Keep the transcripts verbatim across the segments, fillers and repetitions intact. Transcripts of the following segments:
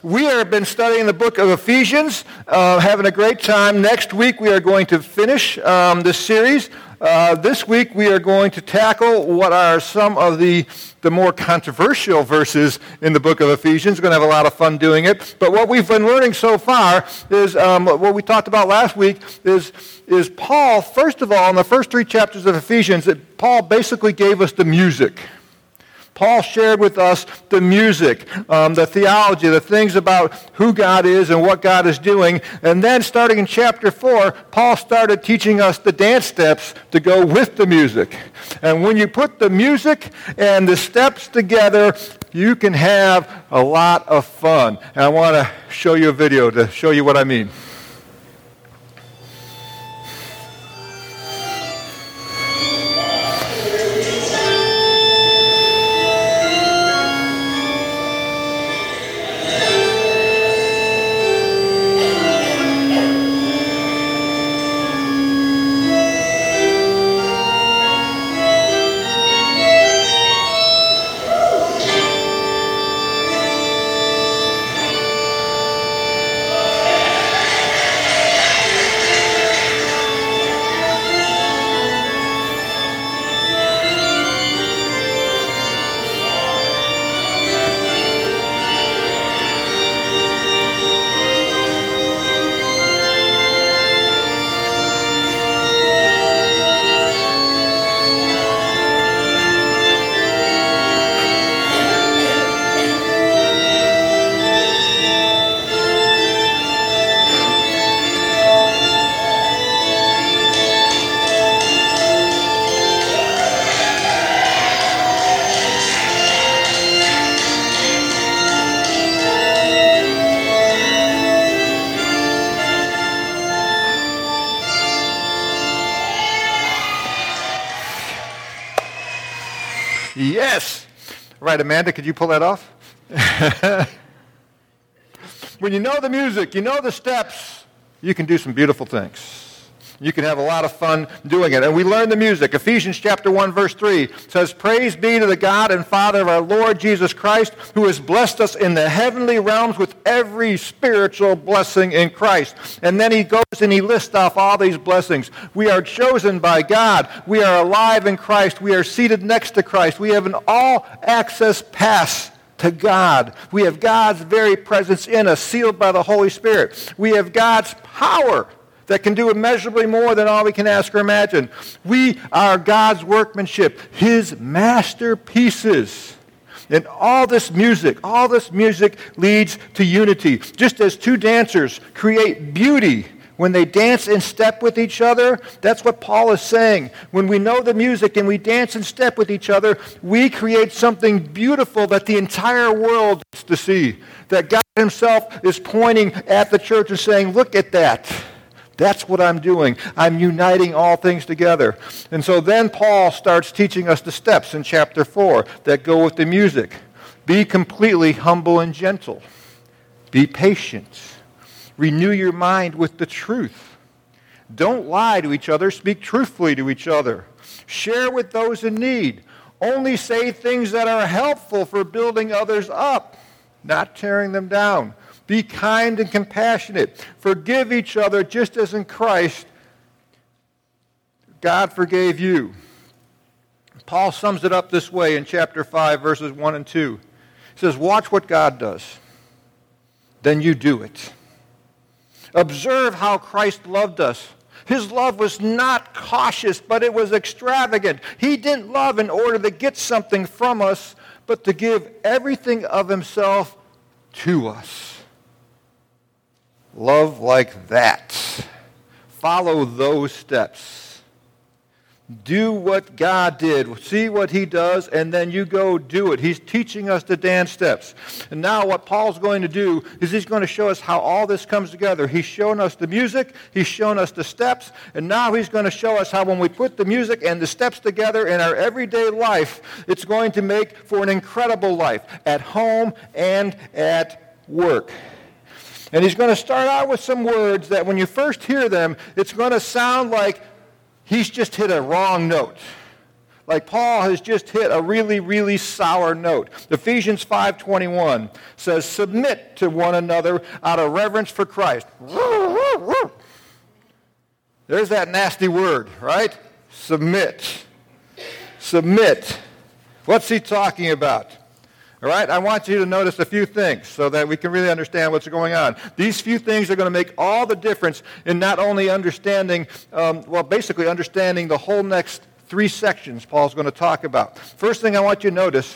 We have been studying the book of Ephesians, uh, having a great time. Next week we are going to finish um, this series. Uh, this week we are going to tackle what are some of the, the more controversial verses in the book of Ephesians. We're going to have a lot of fun doing it. But what we've been learning so far is, um, what we talked about last week, is, is Paul, first of all, in the first three chapters of Ephesians, that Paul basically gave us the music. Paul shared with us the music, um, the theology, the things about who God is and what God is doing. And then starting in chapter four, Paul started teaching us the dance steps to go with the music. And when you put the music and the steps together, you can have a lot of fun. And I want to show you a video to show you what I mean. Yes. Right, Amanda, could you pull that off? When you know the music, you know the steps, you can do some beautiful things. You can have a lot of fun doing it. And we learn the music. Ephesians chapter one, verse three says, "Praise be to the God and Father of our Lord Jesus Christ, who has blessed us in the heavenly realms with every spiritual blessing in Christ." And then he goes and he lists off all these blessings. We are chosen by God. We are alive in Christ. We are seated next to Christ. We have an all-access pass to God. We have God's very presence in us, sealed by the Holy Spirit. We have God's power that can do immeasurably more than all we can ask or imagine. We are God's workmanship, His masterpieces. And all this music, all this music leads to unity. Just as two dancers create beauty when they dance in step with each other, that's what Paul is saying. When we know the music and we dance in step with each other, we create something beautiful that the entire world gets to see. That God Himself is pointing at the church and saying, look at that. That's what I'm doing. I'm uniting all things together. And so then Paul starts teaching us the steps in chapter four that go with the music. Be completely humble and gentle. Be patient. Renew your mind with the truth. Don't lie to each other. Speak truthfully to each other. Share with those in need. Only say things that are helpful for building others up, not tearing them down. Be kind and compassionate. Forgive each other just as in Christ God forgave you. Paul sums it up this way in chapter five, verses one and two. He says, watch what God does. Then you do it. Observe how Christ loved us. His love was not cautious, but it was extravagant. He didn't love in order to get something from us, but to give everything of Himself to us. Love like that. Follow those steps. Do what God did. See what He does, and then you go do it. He's teaching us the dance steps. And now what Paul's going to do is he's going to show us how all this comes together. He's shown us the music. He's shown us the steps. And now he's going to show us how when we put the music and the steps together in our everyday life, it's going to make for an incredible life at home and at work. And he's going to start out with some words that when you first hear them, it's going to sound like he's just hit a wrong note. like Paul has just hit a really, really sour note. Ephesians five twenty-one says, submit to one another out of reverence for Christ. There's that nasty word, right? Submit. Submit. What's he talking about? All right, I want you to notice a few things so that we can really understand what's going on. These few things are going to make all the difference in not only understanding, um, well, basically understanding the whole next three sections Paul's going to talk about. First thing I want you to notice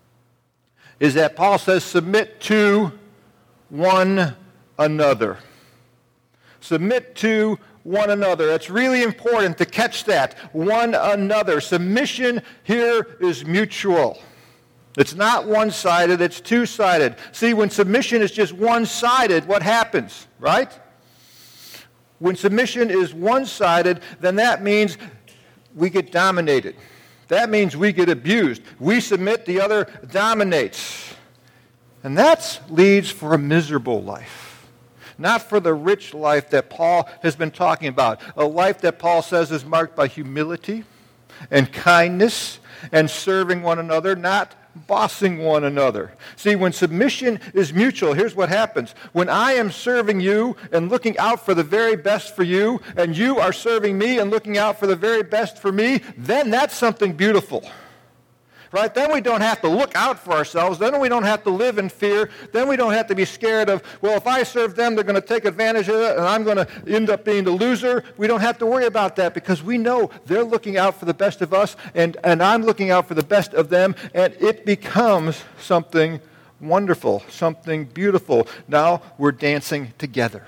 is that Paul says submit to one another. Submit to one another. It's really important to catch that. One another. Submission here is mutual. It's not one-sided, it's two-sided. See, when submission is just one-sided, what happens, right? When submission is one-sided, then that means we get dominated. That means we get abused. We submit, the other dominates. And that leads for a miserable life. Not for the rich life that Paul has been talking about. A life that Paul says is marked by humility and kindness and serving one another, not bossing one another. See, when submission is mutual, here's what happens. When I am serving you and looking out for the very best for you, and you are serving me and looking out for the very best for me, then that's something beautiful. Right? Then we don't have to look out for ourselves. Then we don't have to live in fear. Then we don't have to be scared of, well, if I serve them, they're going to take advantage of it, and I'm going to end up being the loser. We don't have to worry about that because we know they're looking out for the best of us, and, and I'm looking out for the best of them, and it becomes something wonderful, something beautiful. Now we're dancing together.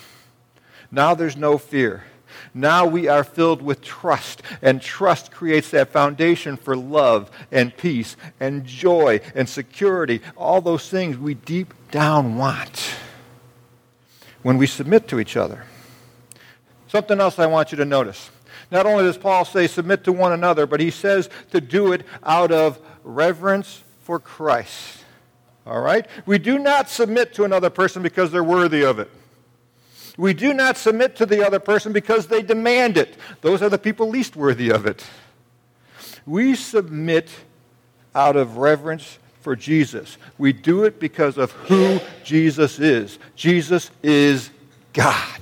Now there's no fear. Now we are filled with trust, and trust creates that foundation for love and peace and joy and security, all those things we deep down want when we submit to each other. Something else I want you to notice. Not only does Paul say submit to one another, but he says to do it out of reverence for Christ. All right? We do not submit to another person because they're worthy of it. We do not submit to the other person because they demand it. Those are the people least worthy of it. We submit out of reverence for Jesus. We do it because of who Jesus is. Jesus is God.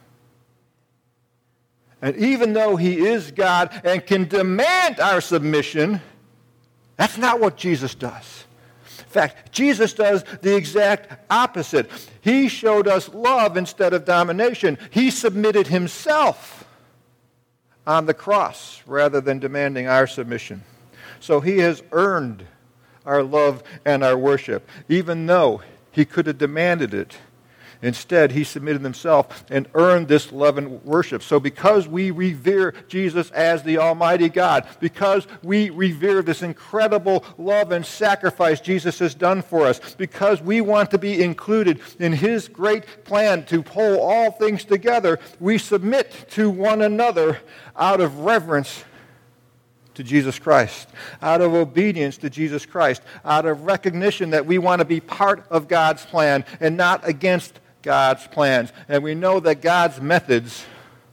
And even though he is God and can demand our submission, that's not what Jesus does. In fact, Jesus does the exact opposite. He showed us love instead of domination. He submitted himself on the cross rather than demanding our submission. So he has earned our love and our worship, even though he could have demanded it. Instead, he submitted himself and earned this love and worship. So because we revere Jesus as the Almighty God, because we revere this incredible love and sacrifice Jesus has done for us, because we want to be included in his great plan to pull all things together, we submit to one another out of reverence to Jesus Christ, out of obedience to Jesus Christ, out of recognition that we want to be part of God's plan and not against God's plans. And we know that God's methods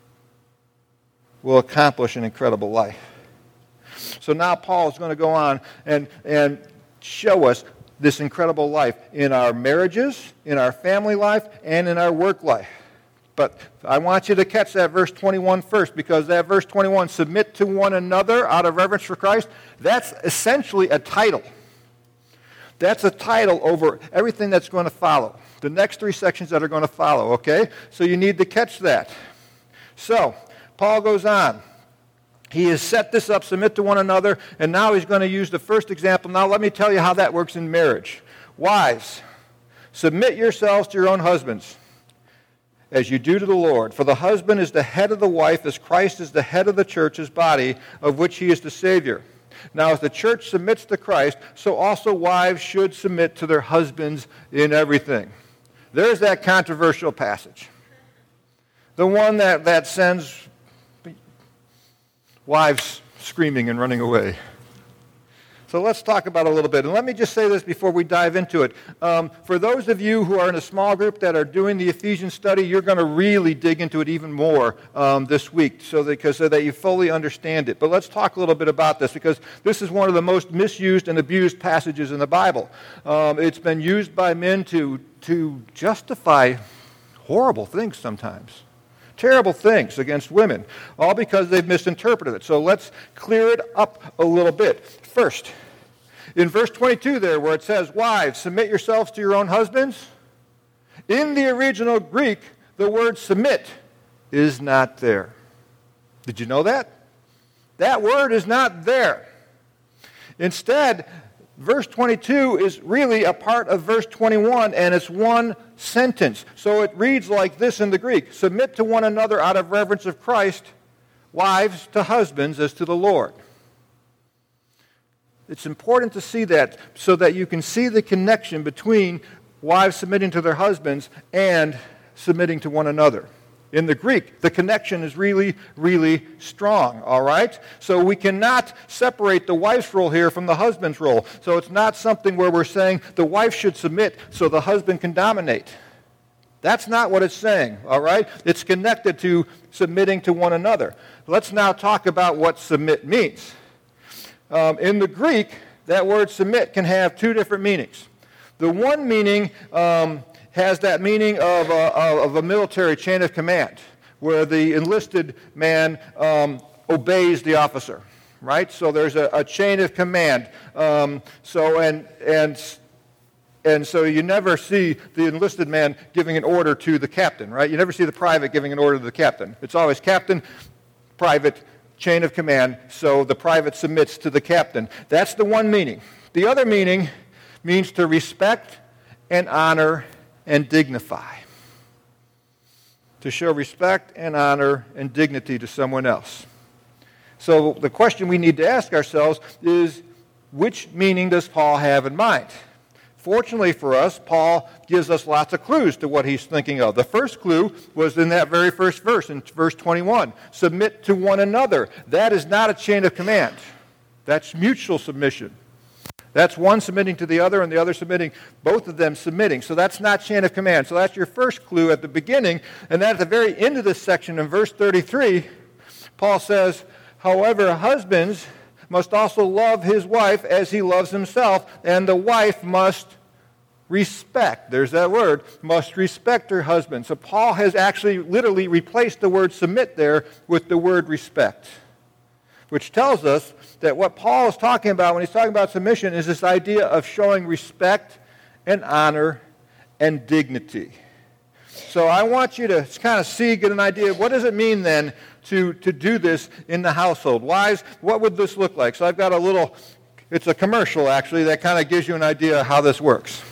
will accomplish an incredible life. So now Paul is going to go on and, and show us this incredible life in our marriages, in our family life, and in our work life. But I want you to catch that verse twenty-one first, because that verse twenty-one, submit to one another out of reverence for Christ, that's essentially a title. That's a title over everything that's going to follow. The next three sections that are going to follow, okay? So you need to catch that. So, Paul goes on. He has set this up, submit to one another, and now he's going to use the first example. Now let me tell you how that works in marriage. Wives, submit yourselves to your own husbands, as you do to the Lord. For the husband is the head of the wife, as Christ is the head of the church's body, of which he is the Savior. Now, as the church submits to Christ, so also wives should submit to their husbands in everything. There's that controversial passage. The one that, that sends wives screaming and running away. So let's talk about it a little bit. And let me just say this before we dive into it. Um, for those of you who are in a small group that are doing the Ephesians study, you're going to really dig into it even more um, this week so that, because, so that you fully understand it. But let's talk a little bit about this, because this is one of the most misused and abused passages in the Bible. Um, it's been used by men to, to justify horrible things sometimes. Terrible things against women, all because they've misinterpreted it. So let's clear it up a little bit. First, in verse twenty-two there, where it says, "Wives, submit yourselves to your own husbands," in the original Greek, the word submit is not there. Did you know that? That word is not there. Instead, verse twenty-two is really a part of verse twenty-one, and it's one sentence. So it reads like this in the Greek: "Submit to one another out of reverence of Christ, wives to husbands as to the Lord." It's important to see that so that you can see the connection between wives submitting to their husbands and submitting to one another. In the Greek, the connection is really, really strong, all right? So we cannot separate the wife's role here from the husband's role. So it's not something where we're saying the wife should submit so the husband can dominate. That's not what it's saying, all right? It's connected to submitting to one another. Let's now talk about what submit means. Um, in the Greek, that word submit can have two different meanings. The one meaning um, has that meaning of a, of a military chain of command, where the enlisted man um, obeys the officer, right? So there's a, a chain of command. Um, so and and and so you never see the enlisted man giving an order to the captain, right? You never see the private giving an order to the captain. It's always captain, private, chain of command, so the private submits to the captain. That's the one meaning. The other meaning means to respect and honor and dignify. To show respect and honor and dignity to someone else. So the question we need to ask ourselves is, which meaning does Paul have in mind? Fortunately for us, Paul gives us lots of clues to what he's thinking of. The first clue was in that very first verse, in verse twenty-one. Submit to one another. That is not a chain of command. That's mutual submission. That's one submitting to the other and the other submitting, both of them submitting. So that's not chain of command. So that's your first clue at the beginning. And then at the very end of this section, in verse thirty-three, Paul says, "However, husbands must also love his wife as he loves himself, and the wife must respect," there's that word, must respect her husband. So Paul has actually literally replaced the word submit there with the word respect, which tells us that what Paul is talking about when he's talking about submission is this idea of showing respect and honor and dignity. So I want you to kind of see, get an idea of what does it mean then to, to do this in the household. Wives, what would this look like? So I've got a little, it's a commercial actually that kind of gives you an idea of how this works.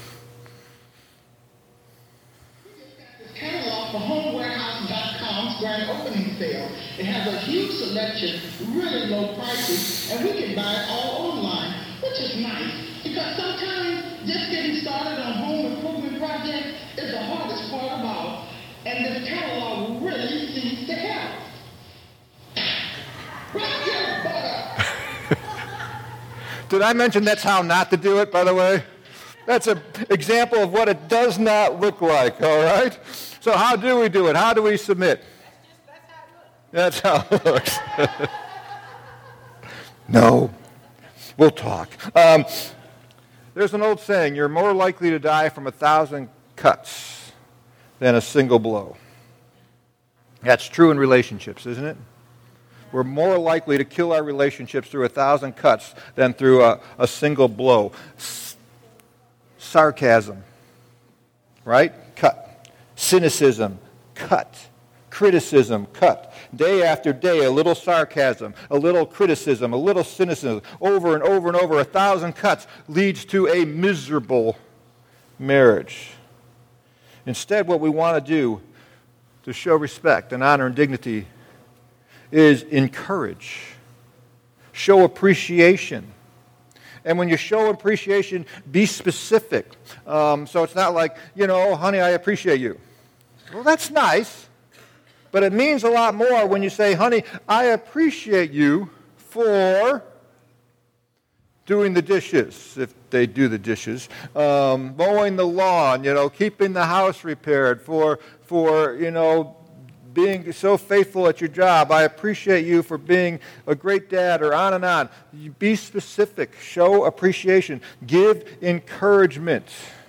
Catalog for home warehouse dot com's grand opening sale. It has a huge selection, really low prices, and we can buy it all online, which is nice because sometimes just getting started on home improvement projects is the hardest part of all, and this catalog really seems to help. Rock your butt up. Did I mention that's how not to do it, by the way? That's an example of what it does not look like, all right? So how do we do it? How do we submit? That's how it looks. No. We'll talk. Um, there's an old saying, you're more likely to die from a thousand cuts than a single blow. That's true in relationships, isn't it? We're more likely to kill our relationships through a thousand cuts than through a, a single blow. S- sarcasm, right? Cut. Cynicism, cut. Criticism, cut. Day after day, a little sarcasm, a little criticism, a little cynicism, over and over and over, a thousand cuts leads to a miserable marriage. Instead, what we want to do to show respect and honor and dignity is encourage, show appreciation. And when you show appreciation, be specific. Um, so it's not like, you know, honey, I appreciate you. Well, that's nice. But it means a lot more when you say, honey, I appreciate you for doing the dishes, if they do the dishes, um, mowing the lawn, you know, keeping the house repaired, for, for, you know, being so faithful at your job. I appreciate you for being a great dad, or on and on. You be specific. Show appreciation. Give encouragement.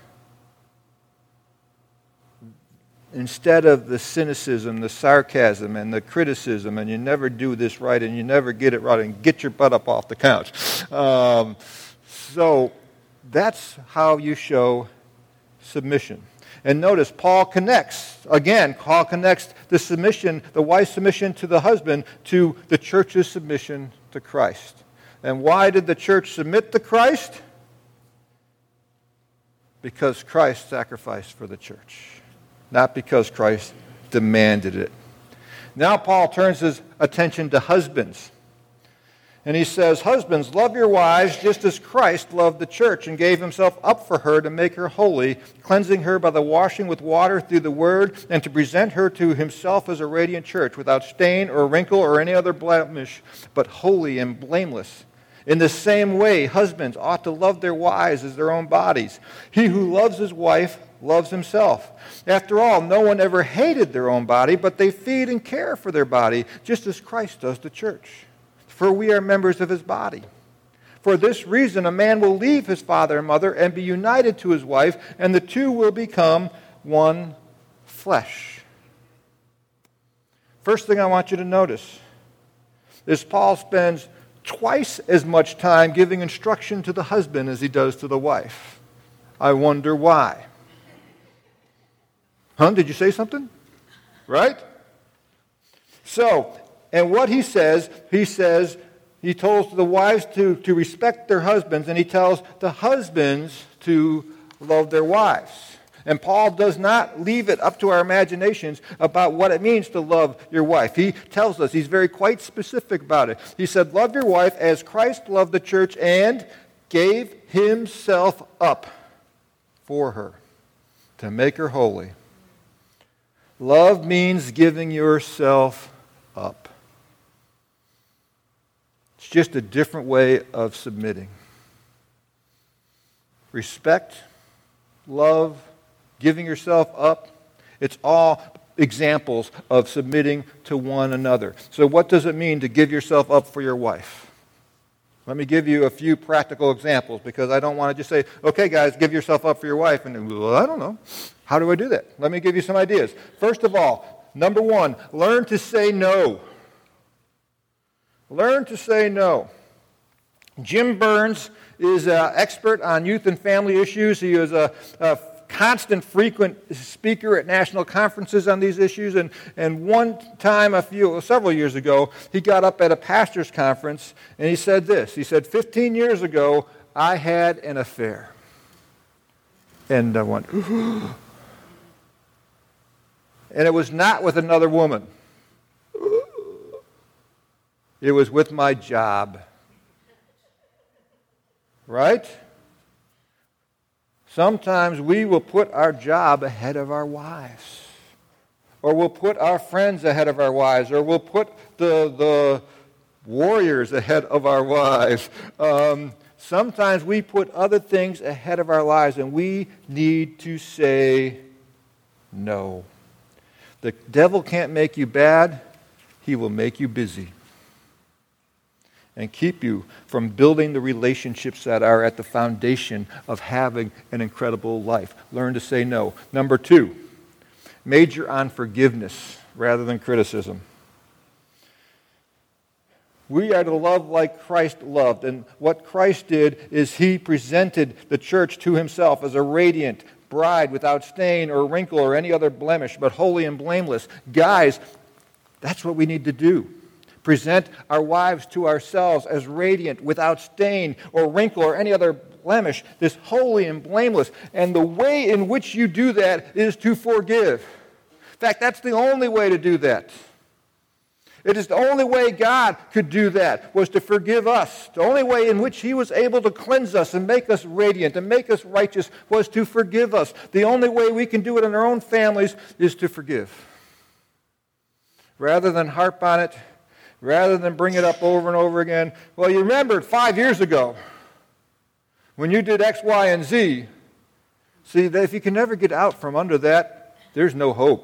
Instead of the cynicism, the sarcasm, and the criticism, and you never do this right, and you never get it right, and get your butt up off the couch. Um, so that's how you show submission. And notice, Paul connects, again, Paul connects the submission, the wife's submission to the husband, to the church's submission to Christ. And why did the church submit to Christ? Because Christ sacrificed for the church. Not because Christ demanded it. Now Paul turns his attention to husbands. And he says, husbands, love your wives just as Christ loved the church and gave himself up for her to make her holy, cleansing her by the washing with water through the word, and to present her to himself as a radiant church, without stain or wrinkle or any other blemish, but holy and blameless. In the same way, husbands ought to love their wives as their own bodies. He who loves his wife loves himself. After all, no one ever hated their own body, but they feed and care for their body, just as Christ does the church. For we are members of his body. For this reason, a man will leave his father and mother and be united to his wife, and the two will become one flesh. First thing I want you to notice is Paul spends twice as much time giving instruction to the husband as he does to the wife. I wonder why. Huh? Did you say something? Right? So, and what he says, he says, he tells the wives to, to respect their husbands, and he tells the husbands to love their wives. And Paul does not leave it up to our imaginations about what it means to love your wife. He tells us, he's very quite specific about it. He said, love your wife as Christ loved the church and gave himself up for her to make her holy. Love means giving yourself up. It's just a different way of submitting. Respect, love, giving yourself up, it's all examples of submitting to one another. So what does it mean to give yourself up for your wife? Let me give you a few practical examples, because I don't want to just say, okay, guys, give yourself up for your wife. And, well, I don't know. How do I do that? Let me give you some ideas. First of all, number one, learn to say no. Learn to say no. Jim Burns is an expert on youth and family issues. He is a, a constant, frequent speaker at national conferences on these issues. And, and one time, a few, several years ago, he got up at a pastor's conference and he said this. He said, fifteen years ago, I had an affair. And I went, and it was not with another woman. It was with my job. Right? Sometimes we will put our job ahead of our wives. Or we'll put our friends ahead of our wives. Or we'll put the, the warriors ahead of our wives. Um, sometimes we put other things ahead of our lives, and we need to say no. The devil can't make you bad. He will make you busy and keep you from building the relationships that are at the foundation of having an incredible life. Learn to say no. Number two, major on forgiveness rather than criticism. We are to love like Christ loved. And what Christ did is he presented the church to himself as a radiant bride without stain or wrinkle or any other blemish, but holy and blameless. Guys, that's what we need to do. Present our wives to ourselves as radiant, without stain or wrinkle or any other blemish, this holy and blameless. And the way in which you do that is to forgive. In fact, that's the only way to do that. It is the only way God could do that, was to forgive us. The only way in which he was able to cleanse us and make us radiant and make us righteous was to forgive us. The only way we can do it in our own families is to forgive. Rather than harp on it, rather than bring it up over and over again. Well, you remembered five years ago. When you did X, Y, and Z, see, that if you can never get out from under that, there's no hope.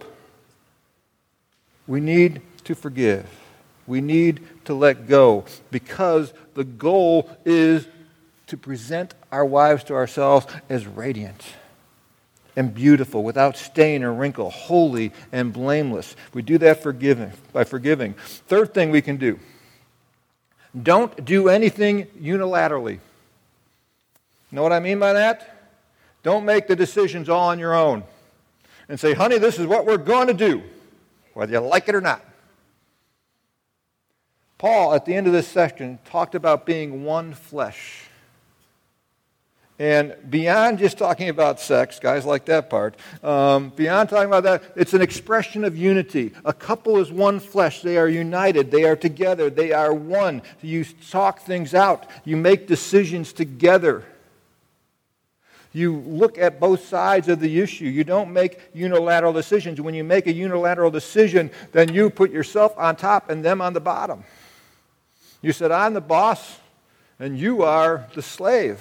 We need to forgive. We need to let go, because the goal is to present our wives to ourselves as radiant and beautiful, without stain or wrinkle, holy and blameless. We do that forgiving, by forgiving. Third thing we can do, don't do anything unilaterally. You know what I mean by that? Don't make the decisions all on your own and say, honey, this is what we're going to do, whether you like it or not. Paul, at the end of this section, talked about being one flesh. And beyond just talking about sex, guys like that part, um, beyond talking about that, it's an expression of unity. A couple is one flesh. They are united. They are together. They are one. You talk things out. You make decisions together. You look at both sides of the issue. You don't make unilateral decisions. When you make a unilateral decision, then you put yourself on top and them on the bottom. You said, I'm the boss, and you are the slave.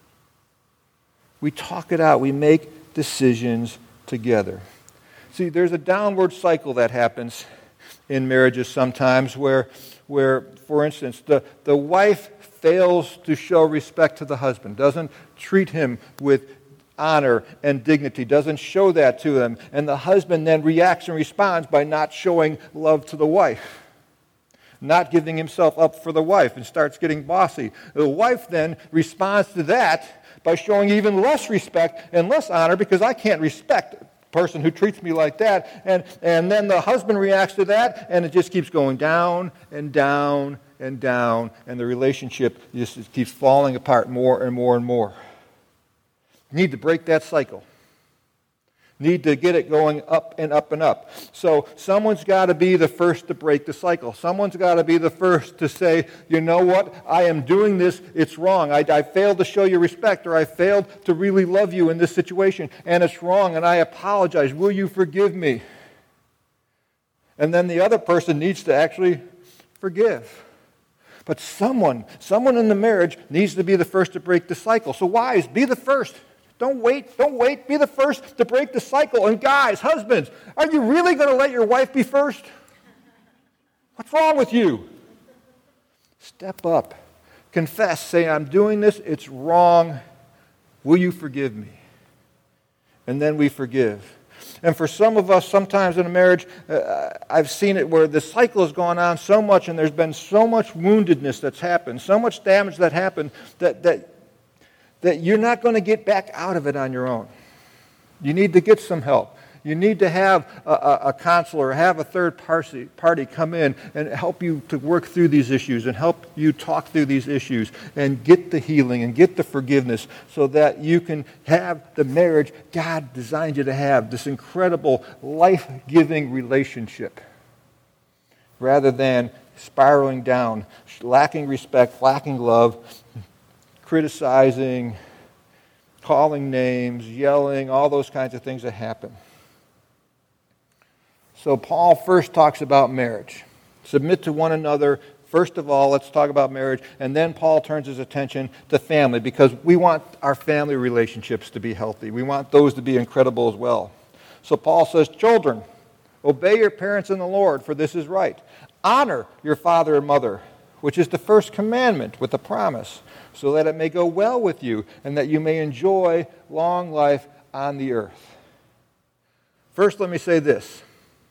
We talk it out. We make decisions together. See, there's a downward cycle that happens in marriages sometimes where, where for instance, the, the wife fails to show respect to the husband, doesn't treat him with honor and dignity, doesn't show that to him, and the husband then reacts and responds by not showing love to the wife, not giving himself up for the wife, and starts getting bossy. The wife then responds to that by showing even less respect and less honor, because I can't respect a person who treats me like that. And, and then the husband reacts to that, and it just keeps going down and down and down, and the relationship just keeps falling apart more and more and more. You need to break that cycle. Need to get it going up and up and up. So someone's got to be the first to break the cycle. Someone's got to be the first to say, you know what, I am doing this, it's wrong. I, I failed to show you respect, or I failed to really love you in this situation, and it's wrong, and I apologize. Will you forgive me? And then the other person needs to actually forgive. But someone, someone in the marriage needs to be the first to break the cycle. So wives, be the first. Don't wait, don't wait. Be the first to break the cycle. And guys, husbands, are you really going to let your wife be first? What's wrong with you? Step up. Confess. Say, I'm doing this. It's wrong. Will you forgive me? And then we forgive. And for some of us, sometimes in a marriage, uh, I've seen it where the cycle has gone on so much, and there's been so much woundedness that's happened, so much damage that happened, that that that you're not going to get back out of it on your own. You need to get some help. You need to have a, a, a counselor, have a third party, party come in and help you to work through these issues and help you talk through these issues and get the healing and get the forgiveness so that you can have the marriage God designed you to have, this incredible, life-giving relationship, rather than spiraling down, lacking respect, lacking love, criticizing, calling names, yelling, all those kinds of things that happen. So Paul first talks about marriage. Submit to one another. First of all, let's talk about marriage. And then Paul turns his attention to family, because we want our family relationships to be healthy. We want those to be incredible as well. So Paul says, children, obey your parents in the Lord, for this is right. Honor your father and mother, which is the first commandment with a promise, so that it may go well with you and that you may enjoy long life on the earth. First, let me say this.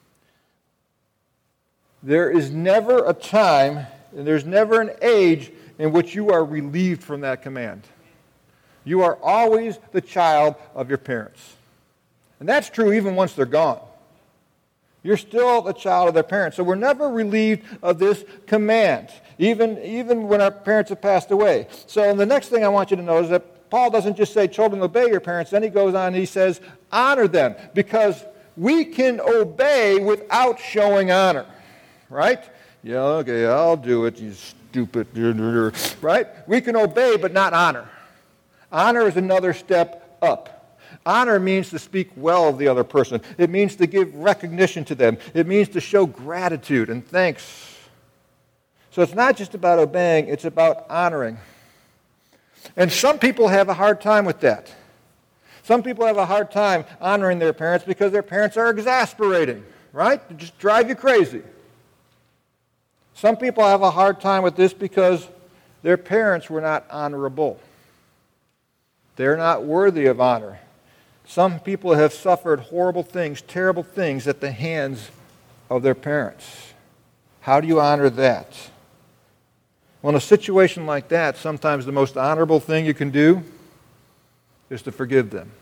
There is never a time, and there's never an age in which you are relieved from that command. You are always the child of your parents. And that's true even once they're gone. You're still the child of their parents. So we're never relieved of this command, even, even when our parents have passed away. So the next thing I want you to know is that Paul doesn't just say, children, obey your parents. Then he goes on and he says, honor them, because we can obey without showing honor. Right? Yeah, okay, I'll do it, you stupid. Right? We can obey but not honor. Honor is another step up. Honor means to speak well of the other person. It means to give recognition to them. It means to show gratitude and thanks. So it's not just about obeying, it's about honoring. And some people have a hard time with that. Some people have a hard time honoring their parents because their parents are exasperating, right? They just drive you crazy. Some people have a hard time with this because their parents were not honorable. They're not worthy of honor. Some people have suffered horrible things, terrible things at the hands of their parents. How do you honor that? Well, in a situation like that, sometimes the most honorable thing you can do is to forgive them.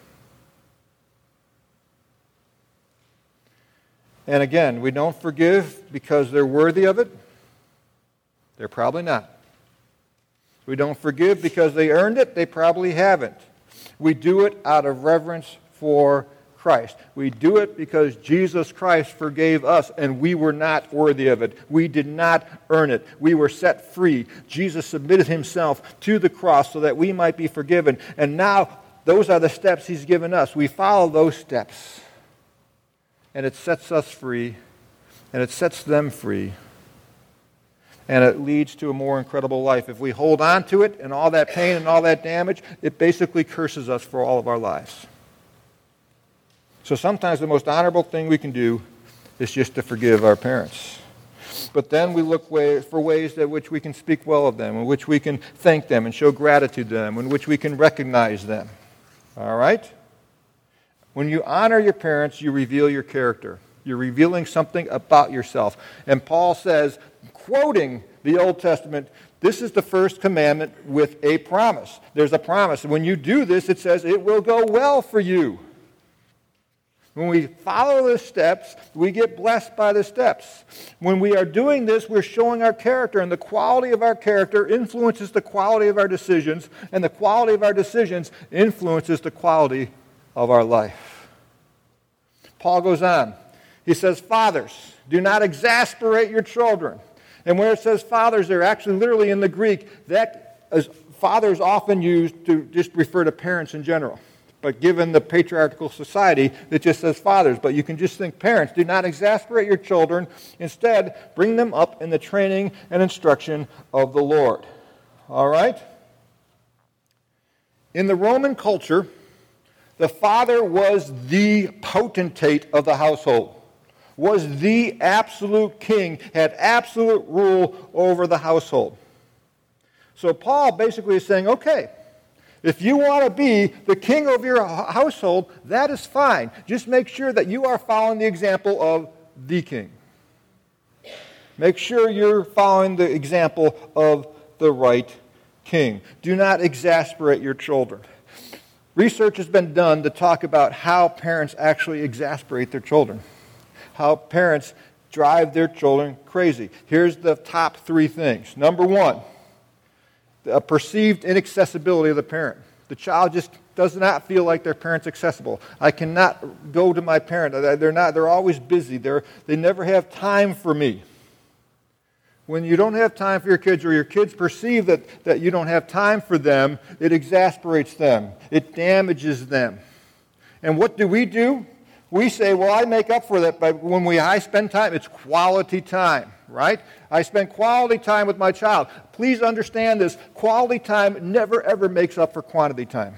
And again, we don't forgive because they're worthy of it. They're probably not. We don't forgive because they earned it. They probably haven't. We do it out of reverence for Christ. We do it because Jesus Christ forgave us, and we were not worthy of it. We did not earn it. We were set free. Jesus submitted himself to the cross so that we might be forgiven. And now, those are the steps he's given us. We follow those steps. And it sets us free, and it sets them free. And it leads to a more incredible life. If we hold on to it and all that pain and all that damage, it basically curses us for all of our lives. So sometimes the most honorable thing we can do is just to forgive our parents. But then we look way, for ways in which we can speak well of them, in which we can thank them and show gratitude to them, in which we can recognize them. All right? When you honor your parents, you reveal your character. You're revealing something about yourself. And Paul says, quoting the Old Testament, this is the first commandment with a promise. There's a promise. When you do this, it says it will go well for you. When we follow the steps, we get blessed by the steps. When we are doing this, we're showing our character, and the quality of our character influences the quality of our decisions, and the quality of our decisions influences the quality of our life. Paul goes on. He says, fathers, do not exasperate your children. And where it says fathers, they're actually literally in the Greek. That is, father is often used to just refer to parents in general. But given the patriarchal society, it just says fathers. But you can just think parents. Do not exasperate your children. Instead, bring them up in the training and instruction of the Lord. All right? In the Roman culture, the father was the potentate of the household. Was the absolute king, had absolute rule over the household. So Paul basically is saying, okay, if you want to be the king of your household, that is fine. Just make sure that you are following the example of the king. Make sure you're following the example of the right king. Do not exasperate your children. Research has been done to talk about how parents actually exasperate their children. How parents drive their children crazy. Here's the top three things. Number one, a perceived inaccessibility of the parent. The child just does not feel like their parent's accessible. I cannot go to my parent. They're not. They're always busy. They're, they never have time for me. When you don't have time for your kids, or your kids perceive that, that you don't have time for them, it exasperates them. It damages them. And what do we do? We say, well, I make up for that, but when we I spend time, it's quality time, right? I spend quality time with my child. Please understand this. Quality time never, ever makes up for quantity time.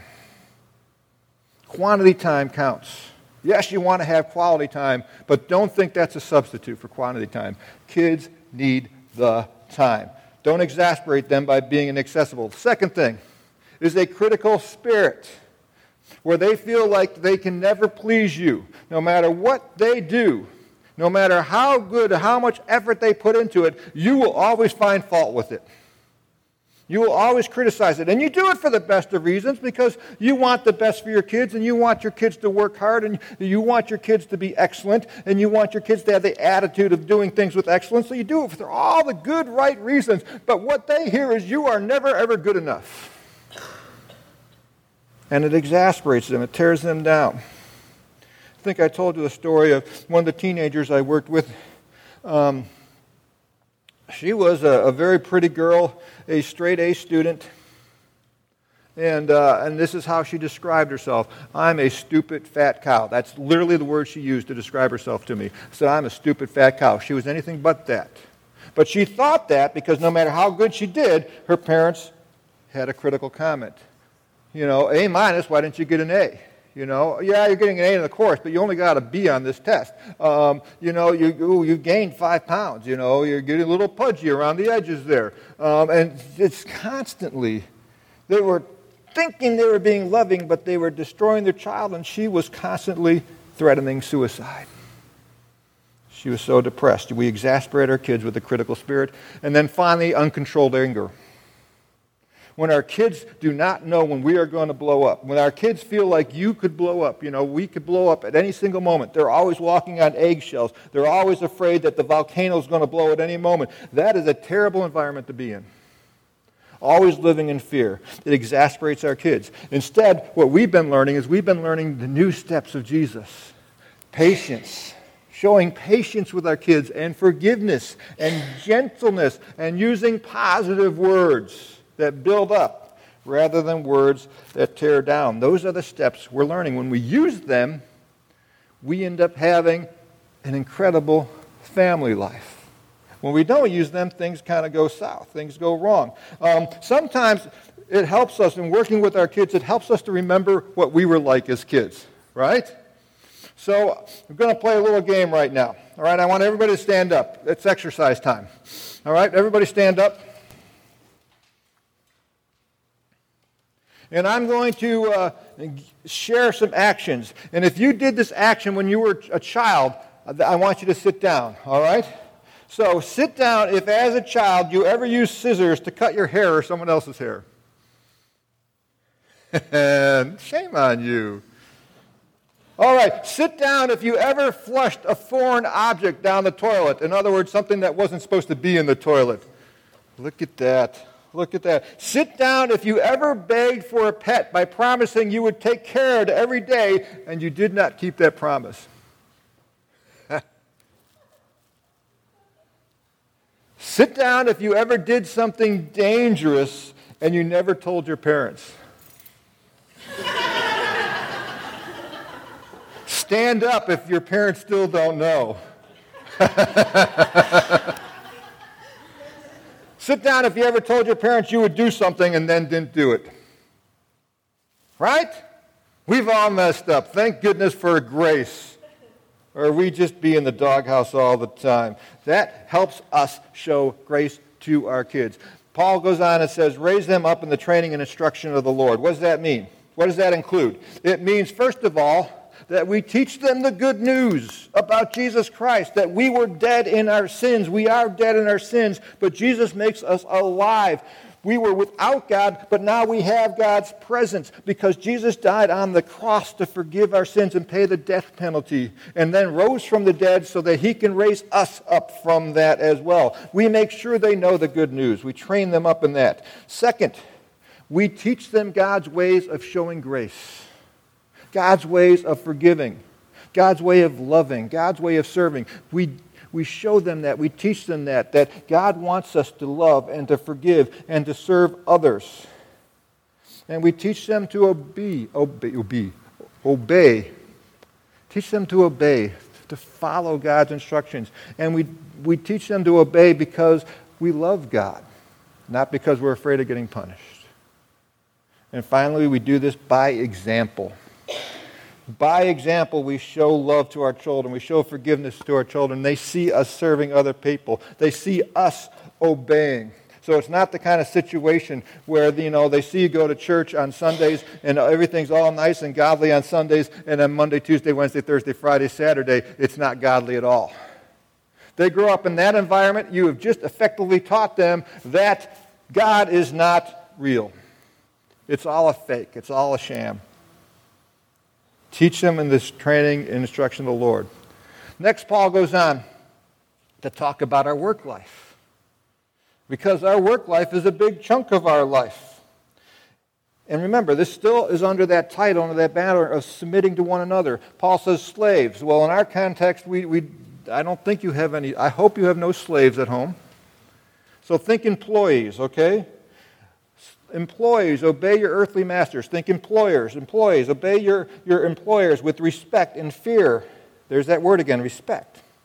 Quantity time counts. Yes, you want to have quality time, but don't think that's a substitute for quantity time. Kids need the time. Don't exasperate them by being inaccessible. The second thing is a critical spirit, where they feel like they can never please you. No matter what they do, no matter how good, how much effort they put into it, you will always find fault with it. You will always criticize it. And you do it for the best of reasons, because you want the best for your kids, and you want your kids to work hard, and you want your kids to be excellent, and you want your kids to have the attitude of doing things with excellence. So you do it for all the good, right reasons. But what they hear is you are never, ever good enough. And it exasperates them. It tears them down. I think I told you the story of one of the teenagers I worked with. Um, she was a, a very pretty girl, a straight-A student. And, uh, and this is how she described herself. I'm a stupid fat cow. That's literally the word she used to describe herself to me. She said, I'm a stupid fat cow. She was anything but that. But she thought that because no matter how good she did, her parents had a critical comment. You know, A minus, why didn't you get an A? You know, yeah, you're getting an A in the course, but you only got a B on this test. Um, you know, you ooh, you gained five pounds. You know, you're getting a little pudgy around the edges there. Um, and it's constantly, they were thinking they were being loving, but they were destroying their child, and she was constantly threatening suicide. She was so depressed. We exasperate our kids with a critical spirit. And then finally, uncontrolled anger. When our kids do not know when we are going to blow up, when our kids feel like you could blow up, you know, we could blow up at any single moment. They're always walking on eggshells. They're always afraid that the volcano is going to blow at any moment. That is a terrible environment to be in. Always living in fear. It exasperates our kids. Instead, what we've been learning is we've been learning the new steps of Jesus. Patience. Showing patience with our kids and forgiveness and gentleness and using positive words that build up rather than words that tear down. Those are the steps we're learning. When we use them, we end up having an incredible family life. When we don't use them, things kind of go south. Things go wrong. Um, sometimes it helps us in working with our kids, it helps us to remember what we were like as kids, right? So I'm going to play a little game right now. All right, I want everybody to stand up. It's exercise time. All right, everybody stand up. And I'm going to uh, share some actions. And if you did this action when you were a child, I want you to sit down, all right? So sit down if as a child you ever used scissors to cut your hair or someone else's hair. And shame on you. All right, sit down if you ever flushed a foreign object down the toilet. In other words, something that wasn't supposed to be in the toilet. Look at that. Look at that. Sit down if you ever begged for a pet by promising you would take care of it every day and you did not keep that promise. Sit down if you ever did something dangerous and you never told your parents. Stand up if your parents still don't know. Sit down if you ever told your parents you would do something and then didn't do it. Right? We've all messed up. Thank goodness for grace. Or we just be in the doghouse all the time. That helps us show grace to our kids. Paul goes on and says, raise them up in the training and instruction of the Lord. What does that mean? What does that include? It means, first of all, that we teach them the good news about Jesus Christ, that we were dead in our sins. We are dead in our sins, but Jesus makes us alive. We were without God, but now we have God's presence because Jesus died on the cross to forgive our sins and pay the death penalty, and then rose from the dead so that he can raise us up from that as well. We make sure they know the good news. We train them up in that. Second, we teach them God's ways of showing grace. God's ways of forgiving, God's way of loving, God's way of serving. We, we show them that, we teach them that, that God wants us to love and to forgive and to serve others. And we teach them to obey, obey, obey, obey. Teach them to obey, to follow God's instructions. And we, we teach them to obey because we love God, not because we're afraid of getting punished. And finally, we do this by example. By example, we show love to our children. We show forgiveness to our children. They see us serving other people. They see us obeying. So it's not the kind of situation where, you know, they see you go to church on Sundays and everything's all nice and godly on Sundays, and then Monday, Tuesday, Wednesday, Thursday, Friday, Saturday, it's not godly at all. They grow up in that environment. You have just effectively taught them that God is not real. It's all a fake. It's all a sham. Teach them in this training and instruction of the Lord. Next, Paul goes on to talk about our work life. Because our work life is a big chunk of our life. And remember, this still is under that title, under that banner of submitting to one another. Paul says slaves. Well, in our context, we, we I don't think you have any, I hope you have no slaves at home. So think employees, okay? Employees, obey your earthly masters. Think employers, employees, obey your, your employers with respect and fear. There's that word again, respect.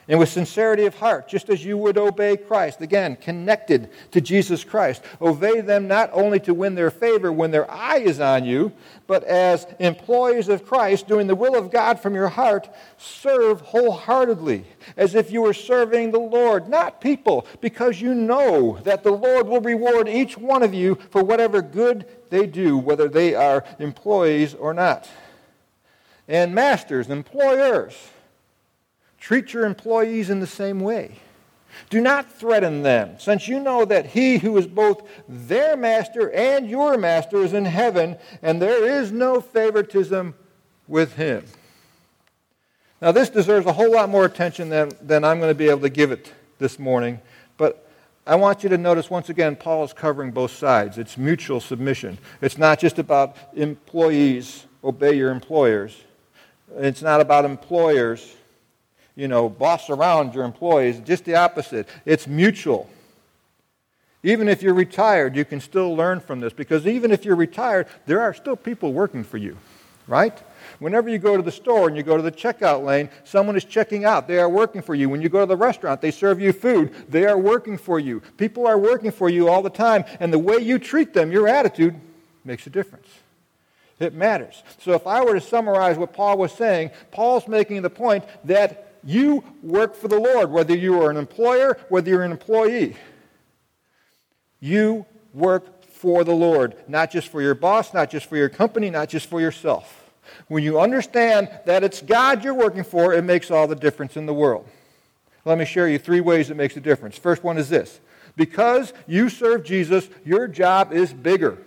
and with sincerity of heart, just as you would obey Christ. Again, connected to Jesus Christ. Obey them not only to win their favor when their eye is on you, but as employees of Christ, doing the will of God from your heart, serve wholeheartedly, as if you were serving the Lord, not people, because you know that the Lord will reward each one of you for whatever good they do, whether they are employees or not. And masters, employers, treat your employees in the same way. Do not threaten them, since you know that he who is both their master and your master is in heaven, and there is no favoritism with him. Now, this deserves a whole lot more attention than, than I'm going to be able to give it this morning, but I want you to notice once again, Paul is covering both sides. It's mutual submission. It's not just about employees, obey your employers. It's not about employers, you know, boss around your employees. Just the opposite. It's mutual. Even if you're retired, you can still learn from this, because even if you're retired, there are still people working for you, right? Whenever you go to the store and you go to the checkout lane, someone is checking out. They are working for you. When you go to the restaurant, they serve you food. They are working for you. People are working for you all the time, and the way you treat them, your attitude, makes a difference. It matters. So if I were to summarize what Paul was saying, Paul's making the point that you work for the Lord, whether you are an employer, whether you're an employee. You work for the Lord, not just for your boss, not just for your company, not just for yourself. When you understand that it's God you're working for, it makes all the difference in the world. Let me share you three ways it makes a difference. First one is this. Because you serve Jesus, your job is bigger.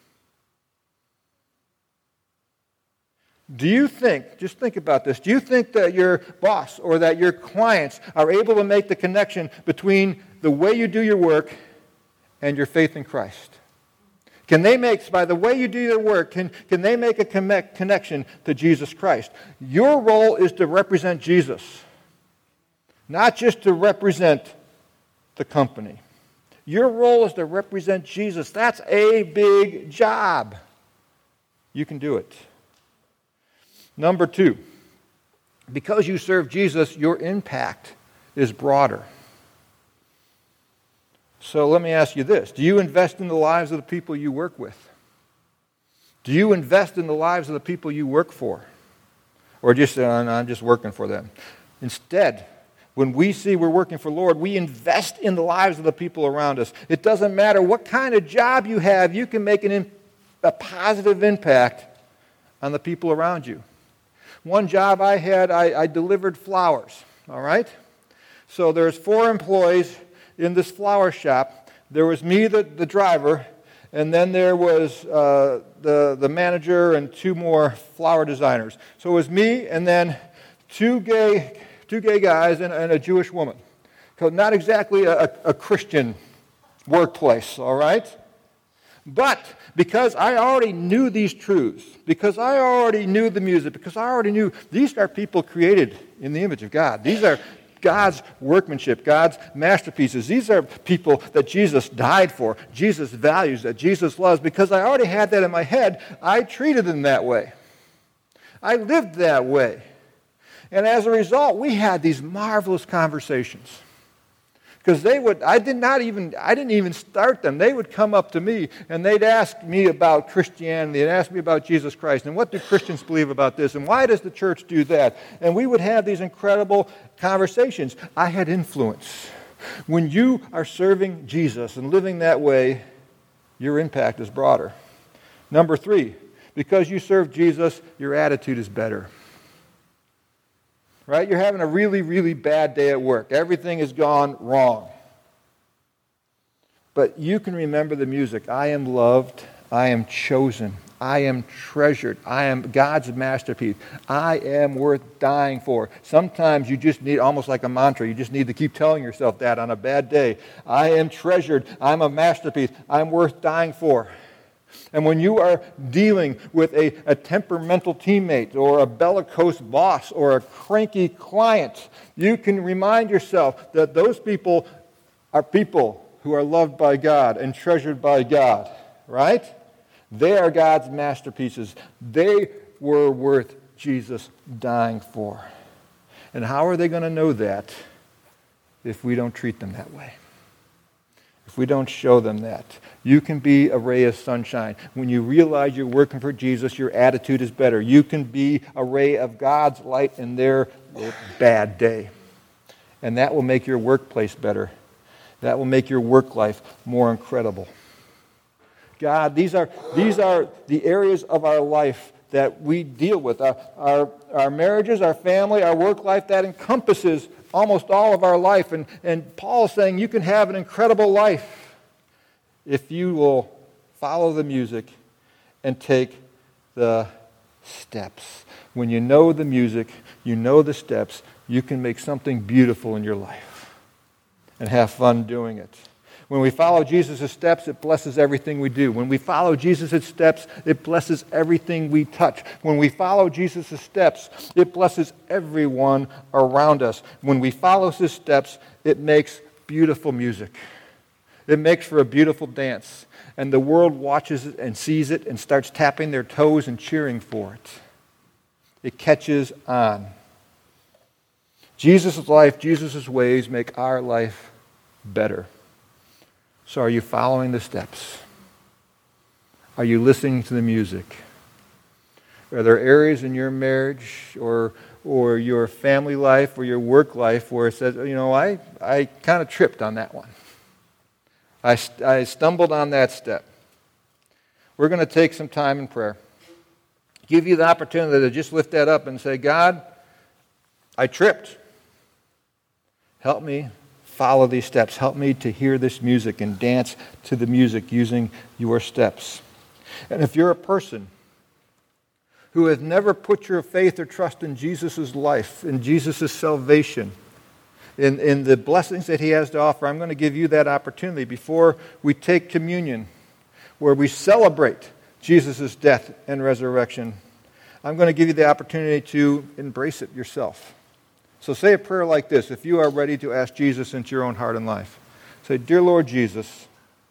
Do you think, just think about this, do you think that your boss or that your clients are able to make the connection between the way you do your work and your faith in Christ? Can they make, by the way you do your work, can, can they make a connect, connection to Jesus Christ? Your role is to represent Jesus, not just to represent the company. Your role is to represent Jesus. That's a big job. You can do it. Number two, because you serve Jesus, your impact is broader. So let me ask you this. Do you invest in the lives of the people you work with? Do you invest in the lives of the people you work for? Or just, uh, no, I'm just working for them. Instead, when we see we're working for the Lord, we invest in the lives of the people around us. It doesn't matter what kind of job you have, you can make an in, a positive impact on the people around you. One job I had, I, I delivered flowers, all right? So there's four employees in this flower shop. There was me, the, the driver, and then there was uh, the, the manager and two more flower designers. So it was me and then two gay, two gay guys and, and a Jewish woman. So not exactly a, a Christian workplace, all right? But because I already knew these truths, because I already knew the music, because I already knew these are people created in the image of God. These are God's workmanship, God's masterpieces. These are people that Jesus died for, Jesus values, that Jesus loves. Because I already had that in my head, I treated them that way. I lived that way. And as a result, we had these marvelous conversations. Because they would, I did not even, I didn't even start them. They would come up to me and they'd ask me about Christianity. They'd ask me about Jesus Christ and what do Christians believe about this and why does the church do that? And we would have these incredible conversations. I had influence. When you are serving Jesus and living that way, your impact is broader. Number three, because you serve Jesus, your attitude is better. Right? You're having a really, really bad day at work. Everything has gone wrong. But you can remember the music. I am loved. I am chosen. I am treasured. I am God's masterpiece. I am worth dying for. Sometimes you just need, almost like a mantra, you just need to keep telling yourself that on a bad day. I am treasured. I'm a masterpiece. I'm worth dying for. And when you are dealing with a, a temperamental teammate or a bellicose boss or a cranky client, you can remind yourself that those people are people who are loved by God and treasured by God, right? They are God's masterpieces. They were worth Jesus dying for. And how are they going to know that? if we don't treat them that way. If we don't show them that. You can be a ray of sunshine. When you realize you're working for Jesus, your attitude is better. You can be a ray of God's light in their bad day. And that will make your workplace better. That will make your work life more incredible. God, these are, these are the areas of our life that we deal with. Our, our, our marriages, our family, our work life, that encompasses almost all of our life. And, and Paul is saying you can have an incredible life if you will follow the music and take the steps. When you know the music, you know the steps, you can make something beautiful in your life and have fun doing it. When we follow Jesus' steps, it blesses everything we do. When we follow Jesus' steps, it blesses everything we touch. When we follow Jesus' steps, it blesses everyone around us. When we follow his steps, it makes beautiful music. It makes for a beautiful dance. And the world watches it and sees it and starts tapping their toes and cheering for it. It catches on. Jesus' life, Jesus' ways make our life better. So are you following the steps? Are you listening to the music? Are there areas in your marriage or or your family life or your work life where it says, you know, I, I kind of tripped on that one. I, I stumbled on that step. We're going to take some time in prayer. Give you the opportunity to just lift that up and say, God, I tripped. Help me follow these steps. Help me to hear this music and dance to the music using your steps. And if you're a person who has never put your faith or trust in Jesus' life, in Jesus' salvation, in, in the blessings that he has to offer, I'm going to give you that opportunity before we take communion, where we celebrate Jesus' death and resurrection. I'm going to give you the opportunity to embrace it yourself. So say a prayer like this if you are ready to ask Jesus into your own heart and life. Say, Dear Lord Jesus,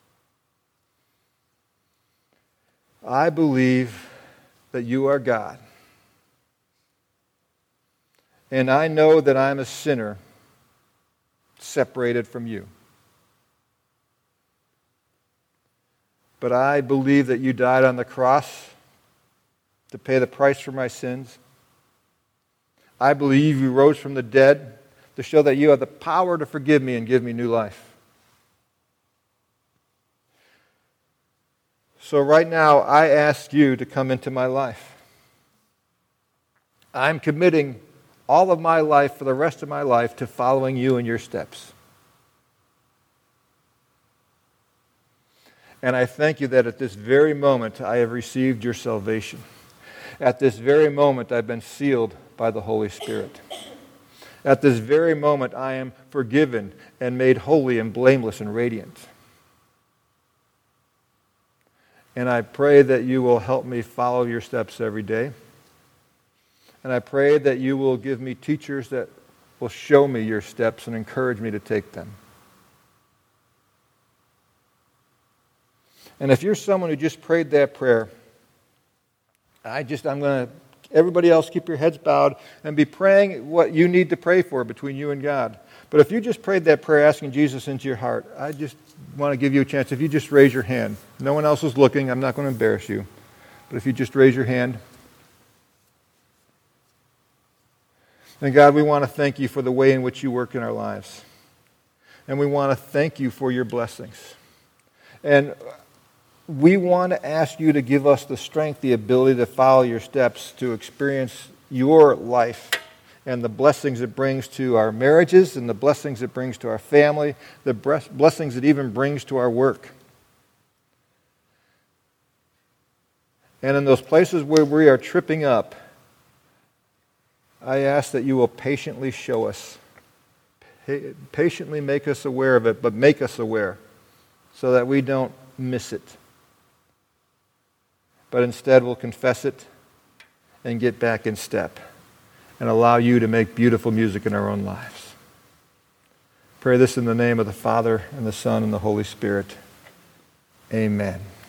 I believe that you are God. And I know that I'm a sinner separated from you. But I believe that you died on the cross to pay the price for my sins. I believe you rose from the dead to show that you have the power to forgive me and give me new life. So right now, I ask you to come into my life. I'm committing all of my life for the rest of my life to following you in your steps. And I thank you that at this very moment I have received your salvation. At this very moment I've been sealed by the Holy Spirit. At this very moment I am forgiven and made holy and blameless and radiant. And I pray that you will help me follow your steps every day. And I pray that you will give me teachers that will show me your steps and encourage me to take them. And if you're someone who just prayed that prayer, I just, I'm going to, everybody else keep your heads bowed and be praying what you need to pray for between you and God. But if you just prayed that prayer asking Jesus into your heart, I just want to give you a chance. If you just raise your hand. No one else is looking. I'm not going to embarrass you. But if you just raise your hand. And God, we want to thank you for the way in which you work in our lives. And we want to thank you for your blessings. And we want to ask you to give us the strength, the ability to follow your steps, to experience your life and the blessings it brings to our marriages and the blessings it brings to our family, the blessings it even brings to our work. And in those places where we are tripping up, I ask that you will patiently show us, patiently make us aware of it, but make us aware so that we don't miss it. But instead we'll confess it and get back in step and allow you to make beautiful music in our own lives. Pray this in the name of the Father and the Son and the Holy Spirit. Amen.